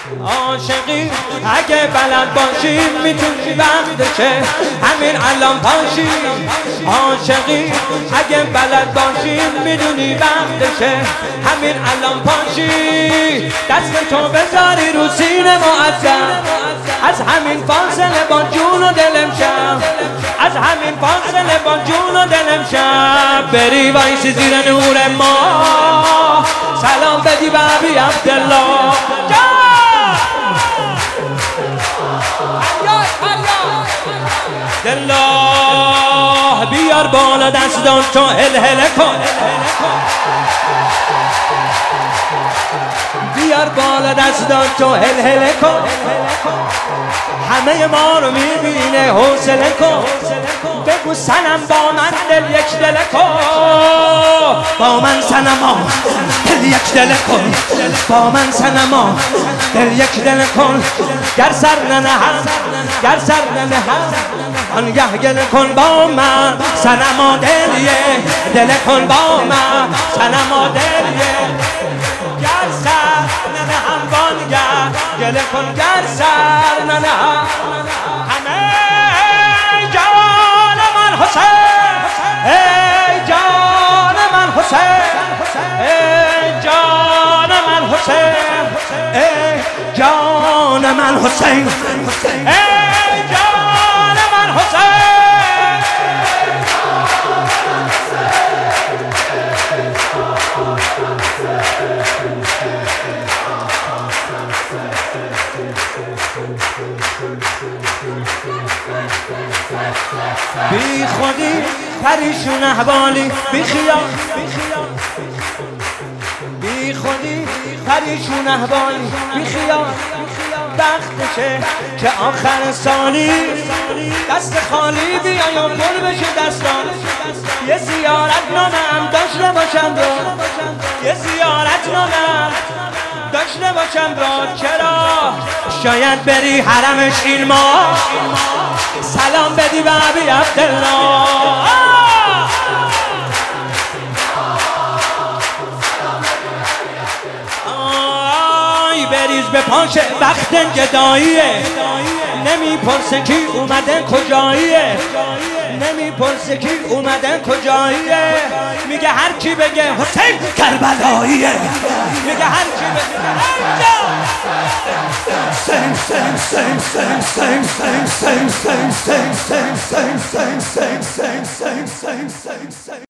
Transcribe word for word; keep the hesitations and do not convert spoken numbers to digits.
عاشقی اگه بلد باشی میتونی وقتشه همین الان پاشی. عاشقی اگه بلد باشی میدونی وقتشه همین الان پاشی. دست تو بذاری رو سینه معظم، از همین فاصله با جون و دلم شم، از همین فاصله با جون و دلم شم. بری وایسی زیر نور ما سلام بدی به ابی عبدالله. دلا بیار بالا دستان تو هل هل کن، بیار بالا دستان تو هل هل کن. همه ما رو میبینه حوصله کن، بگو سنم با من دل یک دل کن. با من سنما دل یک دل کن، با من سنما دل یک دل کن. گر سر ننهم گر سر ننهم آنگه گل کن با من سنما دل یک دل کن. با من سنما دل یک گر سر ننهم وانگه گل کن. گر سر ننهم همه جان من حسین، ای جان من حسین، ای جان من حسین، ای جان من حسین، ای جان من حسین. بی خودی پریشون احوالی بی خیال، بی خودی پریشون احوالی بی خیال. وقتشه که آخر سالی دست خالی بیای و پر بشه دستان. یه زیارت نامم داشته باشم رو، یه زیارت نامم داشته باشم رو. چرا؟ شاید بری حرمش این ماه سلام بدی به ابی عبدالله. آی بریز به پاشه وقت گداییه، نمیپرسه کی اومده کجاییه، نمیپرسه کی اومده کجاییه. میگه هر کی بگه حسین کربلاییه، میگه هر کی بگه سنگ سنگ سنگ سنگ سنگ سنگ سنگ سنگ سنگ سنگ سنگ سنگ سنگ سنگ سنگ سنگ سنگ.